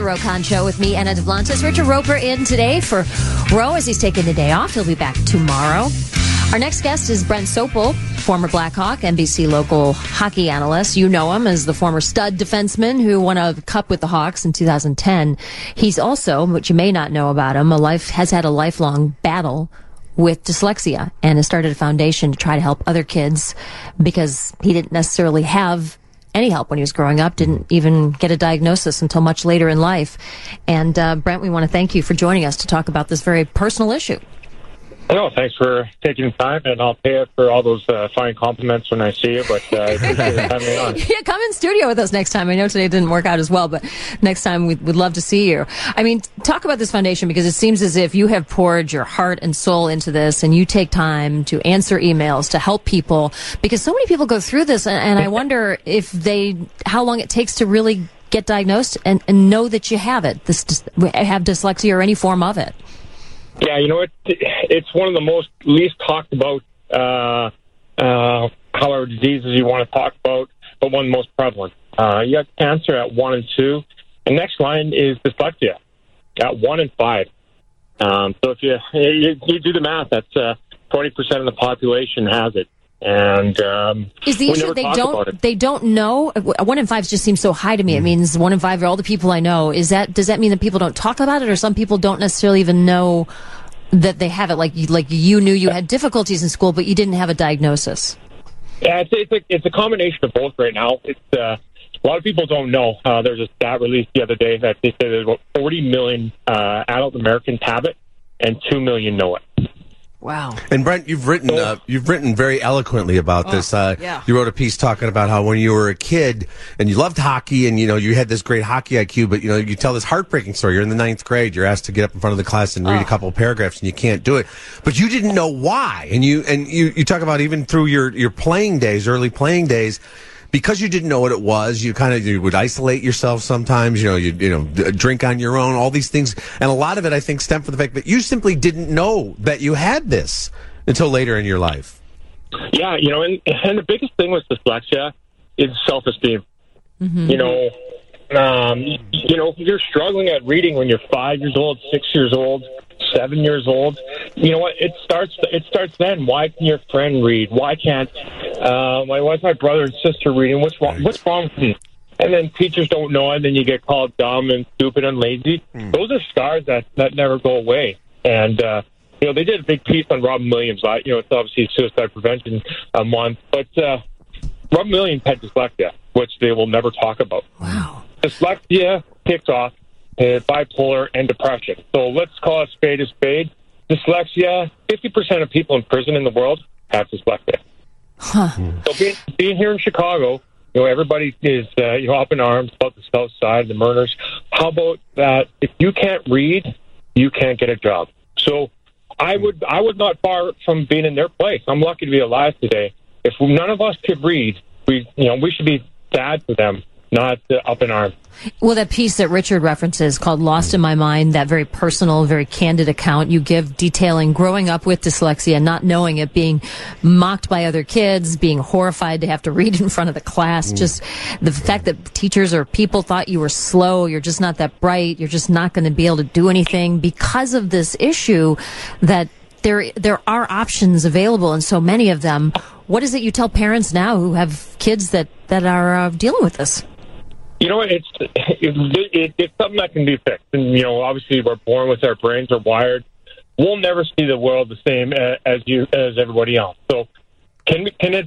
Ro Khan Show with me, Anna Duplantis. Richard Roper in today for Ro as he's taking the day off. He'll be back tomorrow. Our next guest is Brent Sopel, former Blackhawk, NBC local hockey analyst. You know him as the former stud defenseman who won a cup with the Hawks in 2010. He's also, which you may not know about him, has had a lifelong battle with dyslexia and has started a foundation to try to help other kids because he didn't necessarily have any help when he was growing up, didn't even get a diagnosis until much later in life. And Brent, we want to thank you for joining us to talk about this very personal issue. No, thanks for taking the time, and I'll pay it for all those fine compliments when I see you, but I appreciate you having me on. Yeah, come in studio with us next time. I know today it didn't work out as well, but next time we'd love to see you. I mean, talk about this foundation, because it seems as if you have poured your heart and soul into this, and you take time to answer emails, to help people, because so many people go through this, and I wonder how long it takes to really get diagnosed and know that you have it, have dyslexia or any form of it. Yeah, you know, it's one of the most least talked about, however, diseases you want to talk about, but one of the most prevalent. You have cancer at 1 and 2. The next line is dyslexia at 1 and 5. So if you do the math, that's 40% of the population has it. And is the issue they don't know? 1 in 5 just seems so high to me. It means 1 in 5 are all the people I know. Does that mean that people don't talk about it, or some people don't necessarily even know that they have it? Like you knew you had difficulties in school, but you didn't have a diagnosis. Yeah, it's a combination of both right now. It's a lot of people don't know. There's a stat released the other day that they say there's about 40 million adult Americans have it, and 2 million know it. Wow. And Brent, you've written very eloquently about this. Yeah. You wrote a piece talking about how when you were a kid and you loved hockey and, you had this great hockey IQ, but, you tell this heartbreaking story. You're in the 9th grade. You're asked to get up in front of the class and read a couple of paragraphs, and you can't do it. But you didn't know why. And you talk about even through your playing days, early playing days, because you didn't know what it was, you would isolate yourself sometimes, you drink on your own, all these things. And a lot of it, I think, stemmed from the fact that you simply didn't know that you had this until later in your life. Yeah, and the biggest thing with dyslexia is self-esteem. Mm-hmm. You're struggling at reading when you're 5 years old, 6 years old, 7 years old. You know what? It starts then. Why can your friend read? Why can't why's my brother and sister reading? What's wrong with me? And then teachers don't know it, then you get called dumb and stupid and lazy. Those are scars that never go away. And they did a big piece on Robin Williams. It's obviously Suicide Prevention Month, but Robin Williams had dyslexia, which they will never talk about. Wow. Dyslexia kicks off bipolar and depression. So let's call a spade. Dyslexia, 50% of people in prison in the world have dyslexia. Huh. So being here in Chicago, everybody is up in arms about the South Side, the murders. How about that? If you can't read, you can't get a job. So I would not far from being in their place. I'm lucky to be alive today. If none of us could read, we should be sad for them, not up in arms. Well, that piece that Richard references called Lost in My Mind, that very personal, very candid account you give detailing growing up with dyslexia, not knowing it, being mocked by other kids, being horrified to have to read in front of the class, just the fact that teachers or people thought you were slow, you're just not that bright, you're just not going to be able to do anything because of this issue, that there are options available, and so many of them. What is it you tell parents now who have kids that are dealing with this? It's something that can be fixed. And, obviously we're born with our brains are wired. We'll never see the world the same as everybody else. So can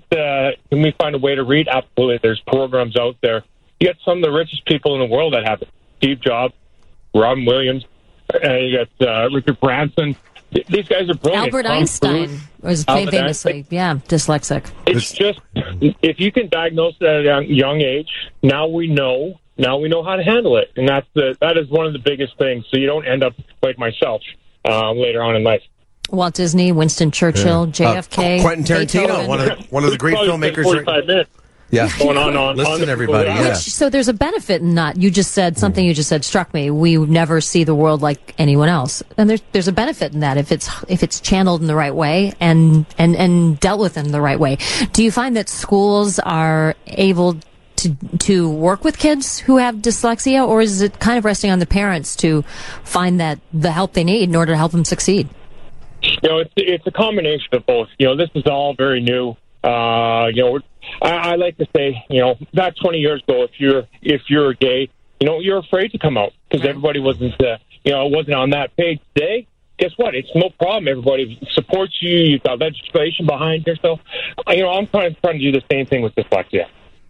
we find a way to read? Absolutely. There's programs out there. You got some of the richest people in the world that have it. Steve Jobs, Robin Williams, you got Richard Branson. These guys are brilliant. Albert Einstein was famously, dyslexic. It's just, if you can diagnose it at a young age, now we know how to handle it. And that is one of the biggest things, so you don't end up like myself later on in life. Walt Disney, Winston Churchill, JFK. Quentin Tarantino, one of the great filmmakers. 45 minutes. Yeah. Going on. Listen, everybody. Yeah. So there's a benefit in that. You just said something you just said struck me. We never see the world like anyone else. And there's a benefit in that if it's channeled in the right way and dealt with in the right way. Do you find that schools are able to work with kids who have dyslexia, or is it kind of resting on the parents to find the help they need in order to help them succeed? It's a combination of both. This is all very new. I like to say, back 20 years ago, if you're gay, you're afraid to come out because everybody wasn't on that page. Today, guess what? It's no problem. Everybody supports you. You've got legislation behind yourself. I'm trying to do the same thing with dyslexia.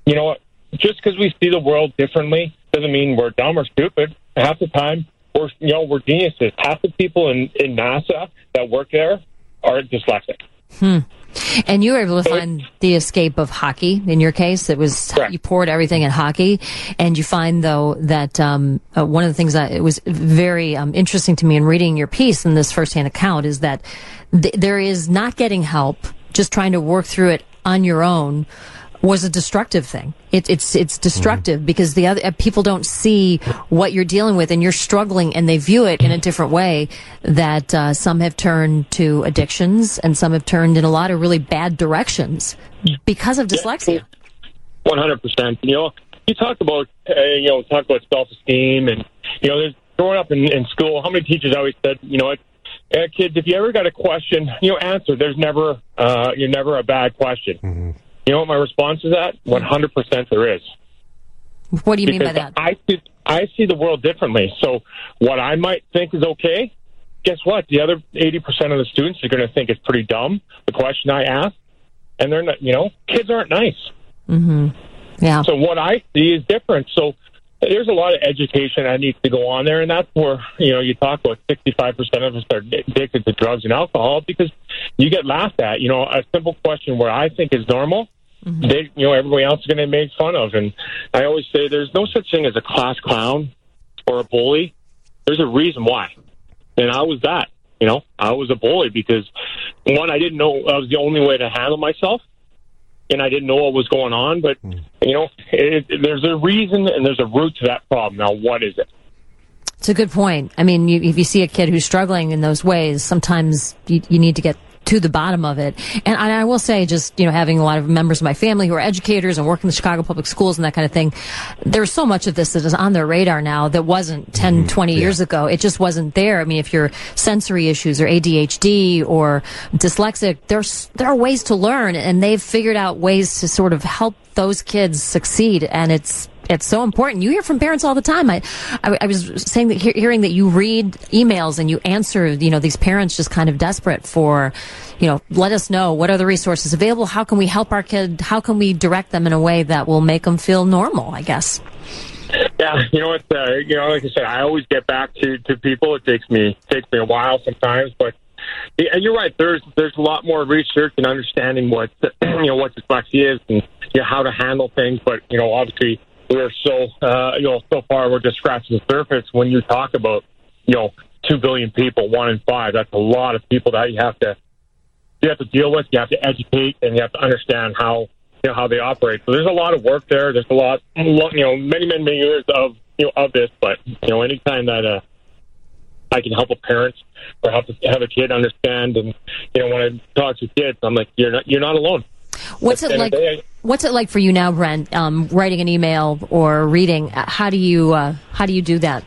Just because we see the world differently doesn't mean we're dumb or stupid. Half the time, we're geniuses. Half the people in NASA that work there are dyslexic. And you were able to find the escape of hockey. In your case, it was correct. You poured everything in hockey, and you find though that one of the things that it was very interesting to me in reading your piece in this firsthand account is that there is not getting help, just trying to work through it on your own was a destructive thing. It's destructive because the other people don't see what you're dealing with, and you're struggling, and they view it in a different way. That some have turned to addictions, and some have turned in a lot of really bad directions because of dyslexia. 100%. You talk about self-esteem, and there's growing up in school. How many teachers always said, kids, if you ever got a question, answer. There's never you're never a bad question. Mm-hmm. You know what my response is that? 100% there is. What do you mean by that? I see the world differently. So what I might think is okay, guess what? The other 80% of the students are going to think it's pretty dumb, the question I ask. And they're not, kids aren't nice. Mm-hmm. Yeah. So what I see is different. So there's a lot of education that needs to go on there. And that's where, you talk about 65% of us are addicted to drugs and alcohol because you get laughed at. A simple question where I think is normal, mm-hmm. Everybody else is going to make fun of. And I always say there's no such thing as a class clown or a bully. There's a reason why. And I was that. I was a bully because, one, I didn't know I was the only way to handle myself. And I didn't know what was going on. But, there's a reason and there's a root to that problem. Now, what is it? It's a good point. I mean, if you see a kid who's struggling in those ways, sometimes you need to get to the bottom of it. And I will say, just, having a lot of members of my family who are educators and work in the Chicago public schools and that kind of thing, there's so much of this that is on their radar now that wasn't 10, 20 years ago. It just wasn't there. I mean, if you're sensory issues or ADHD or dyslexic, there are ways to learn, and they've figured out ways to sort of help those kids succeed. And it's so important. You hear from parents all the time. I was saying that hearing that you read emails and you answer, these parents just kind of desperate for, let us know, what are the resources available? How can we help our kid? How can we direct them in a way that will make them feel normal, I guess? Yeah, like I said, I always get back to people. It takes me a while sometimes, but you're right. There's a lot more research and understanding what dyslexia is and how to handle things. But obviously, we're so far we're just scratching the surface. When you talk about 2 billion people, 1 in 5, that's a lot of people that you have to deal with. You have to educate, and you have to understand how they operate. So there's a lot of work there. There's a lot, many years of this. But anytime that I can help a parent or have a kid understand, and when I talk to kids, I'm like, you're not alone. What's it like for you now, Brent? Writing an email or reading? How do you do that?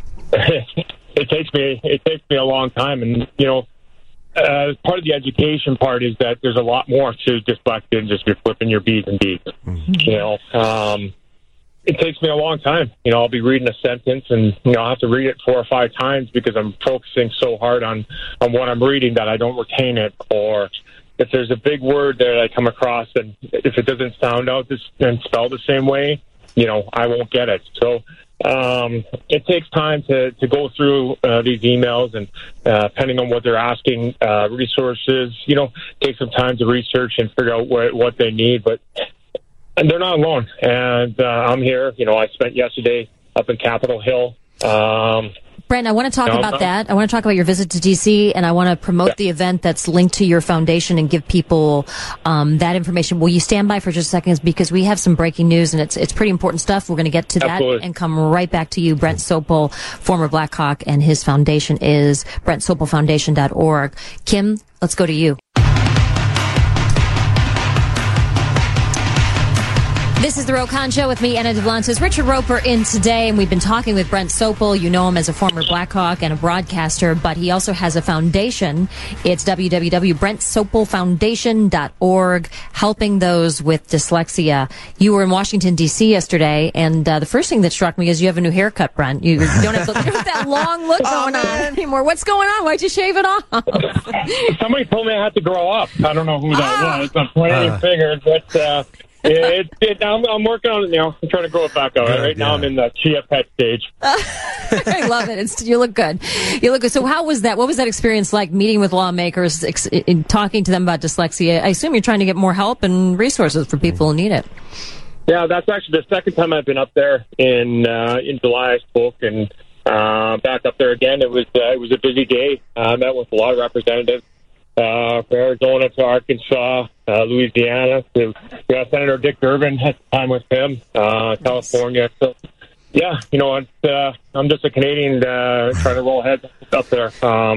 It takes me a long time, and part of the education part is that there's a lot more to dyslexia than just you're flipping your B's and D's. Mm-hmm. It takes me a long time. I'll be reading a sentence, and I'll have to read it 4 or 5 times because I'm focusing so hard on what I'm reading that I don't retain it. Or if there's a big word that I come across, and if it doesn't sound out and spell the same way, I won't get it. So it takes time to go through these emails, and depending on what they're asking, resources, take some time to research and figure out what they need. But they're not alone, and I'm here. I spent yesterday up in Capitol Hill. Brent, I want to talk about that. I want to talk about your visit to D.C., and I want to promote the event that's linked to your foundation and give people that information. Will you stand by for just a second? Because we have some breaking news, and it's pretty important stuff. We're going to get to that and come right back to you. Brent Sopel, former Blackhawk, and his foundation is BrentSopelFoundation.org. Kim, let's go to you. This is the Ro Khan Show with me, Anna Dublantis. Richard Roper in today, and we've been talking with Brent Sopel. You know him as a former Blackhawk and a broadcaster, but he also has a foundation. It's www.brentsopelfoundation.org, helping those with dyslexia. You were in Washington, D.C. yesterday, and the first thing that struck me is you have a new haircut, Brent. You don't have that long look going on anymore. What's going on? Why'd you shave it off? Somebody told me I had to grow up. I don't know who that was. I'm pointing fingers, but... I'm working on it now. I'm trying to grow it back out. Right now I'm in the Chia Pet stage. I love it. You look good. You look good. So how was that? What was that experience like, meeting with lawmakers, talking to them about dyslexia? I assume you're trying to get more help and resources for people who need it. Yeah, that's actually the second time I've been up there. In July I spoke, and back up there again. It was a busy day. I met with a lot of representatives. From Arizona to Arkansas, Louisiana, to Senator Dick Durbin, had time with him, California. So, yeah, I'm just a Canadian trying to roll ahead up there.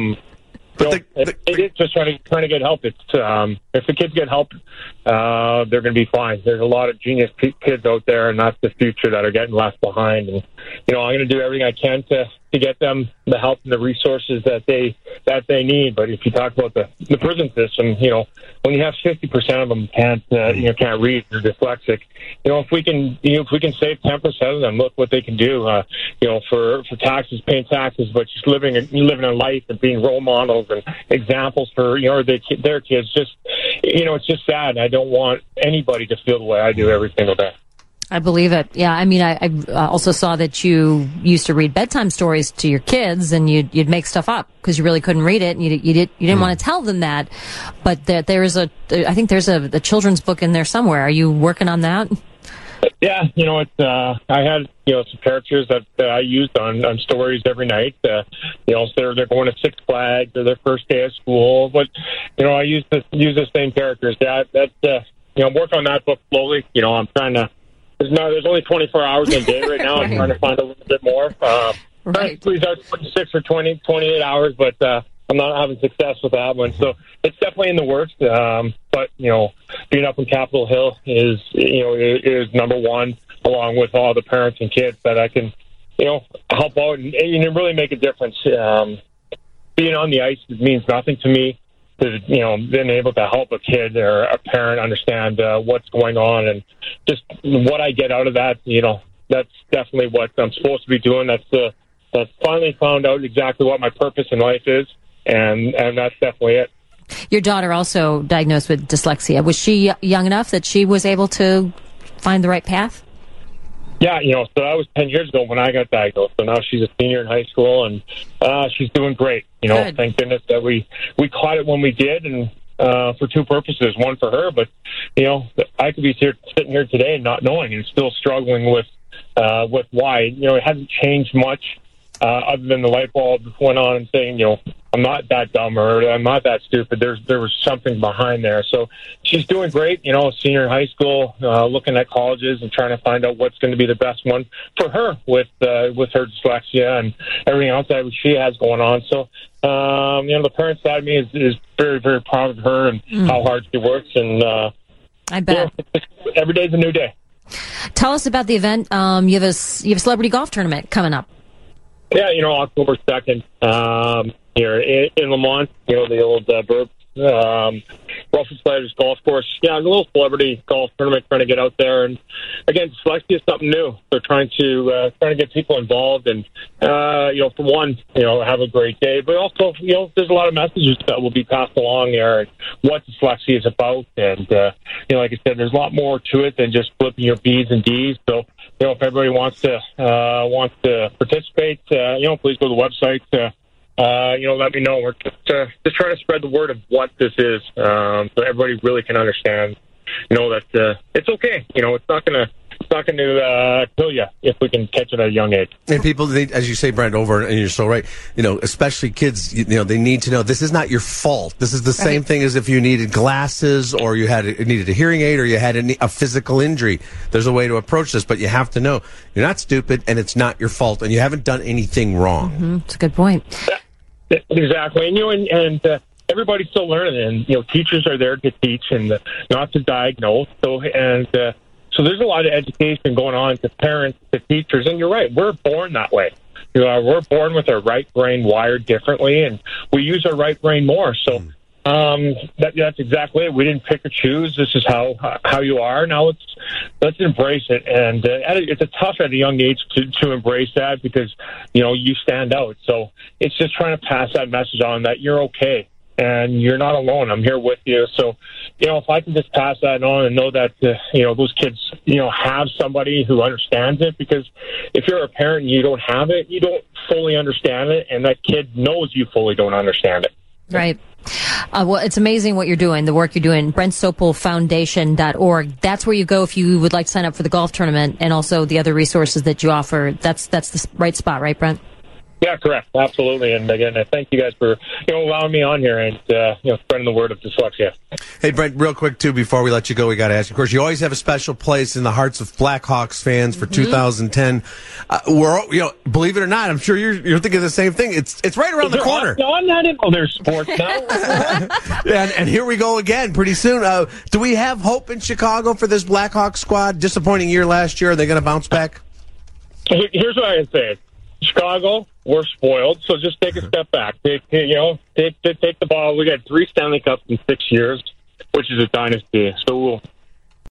It's just trying to get help. It's if the kids get help, they're going to be fine. There's a lot of genius kids out there, and that's the future that are getting left behind. And I'm going to do everything I can to get them the help and the resources that they need. But if you talk about the prison system, when you have 50% of them can't read, they're dyslexic. If we can save 10% of them, look what they can do. For taxes, paying taxes, but just living a life and being role models and examples for their kids. Just it's just sad. I don't want anybody to feel the way I do every single day. I believe it. Yeah, I mean, I also saw that you used to read bedtime stories to your kids, and you'd make stuff up because you really couldn't read it, and you didn't want to tell them that. But I think there's a children's book in there somewhere. Are you working on that? Yeah, it's I had some characters that I used on stories every night. So they're going to Six Flags or their first day of school, but I use the same characters. Yeah, I'm working on that book slowly. I'm trying to. There's only 24 hours in a day right now. I'm trying to find a little bit more. Right. Please out 26 or 28 hours, but I'm not having success with that one. So it's definitely in the works. But being up in Capitol Hill is number one, along with all the parents and kids that I can help out and really make a difference. Being on the ice means nothing to me. Being able to help a kid or a parent understand what's going on and just what I get out of that, that's definitely what I'm supposed to be doing. That's finally found out exactly what my purpose in life is, and that's definitely it. Your daughter also diagnosed with dyslexia. Was she young enough that she was able to find the right path? Yeah, so that was 10 years ago when I got diagnosed. So now she's a senior in high school, and she's doing great. Good. Thank goodness that we caught it when we did, and for two purposes. One for her, but I could be sitting here today not knowing and still struggling with why. It hasn't changed much other than the light bulb went on and saying, I'm not that dumb or I'm not that stupid. There was something behind there. So she's doing great, senior in high school, looking at colleges and trying to find out what's going to be the best one for her with her dyslexia and everything else that she has going on. So, the parent side of me is very, very proud of her and how hard she works. And I bet every day's a new day. Tell us about the event. You have a celebrity golf tournament coming up. Yeah, October 2nd. Here in Lamont, the old Burb Russell Sliders golf course. Yeah, a little celebrity golf tournament, trying to get out there. And again, dyslexia is something new. They're trying to get people involved and, for one, have a great day. But also, there's a lot of messages that will be passed along there and what dyslexia is about. And, like I said, there's a lot more to it than just flipping your B's and D's. So, if everybody wants to participate, please go to the website. Let me know. We're just trying to spread the word of what this is, so everybody really can understand. That it's okay. It's not going to kill you if we can catch it at a young age. And people, as you say, Brent, over, and you're so right. Especially kids. They need to know this is not your fault. This is the same thing as if you needed glasses, or you needed a hearing aid, or you had a physical injury. There's a way to approach this, but you have to know you're not stupid, and it's not your fault, and you haven't done anything wrong. Mm-hmm. That's a good point. Exactly, and everybody's still learning, and teachers are there to teach and not to diagnose. So, and So there's a lot of education going on to parents, to teachers, and you're right, we're born that way. We're born with our right brain wired differently, and we use our right brain more. So that's exactly it. We didn't pick or choose. This is how you are. Now let's embrace it. And it's tough at a young age to embrace that because, you stand out. So it's just trying to pass that message on that you're okay and you're not alone. I'm here with you. So, if I can just pass that on and know that, those kids, have somebody who understands it, because if you're a parent and you don't have it, you don't fully understand it. And that kid knows you fully don't understand it. Right. Well, it's amazing what you're doing, the work you're doing. BrentSopelFoundation.org. That's where you go if you would like to sign up for the golf tournament and also the other resources that you offer. That's the right spot, right, Brent? Yeah, correct. Absolutely. And again, I thank you guys for allowing me on here and spreading the word of dyslexia. Hey, Brent, real quick, too, before we let you go, we got to ask you. Of course, you always have a special place in the hearts of Blackhawks fans for 2010. Believe it or not, I'm sure you're thinking the same thing. It's right around the corner. No, I'm not in other sports now. and here we go again pretty soon. Do we have hope in Chicago for this Blackhawks squad? Disappointing year last year. Are they going to bounce back? Here's what I can say. Chicago, we're spoiled, so just take a step back. Take the ball. We got 3 Stanley Cups in 6 years, which is a dynasty. So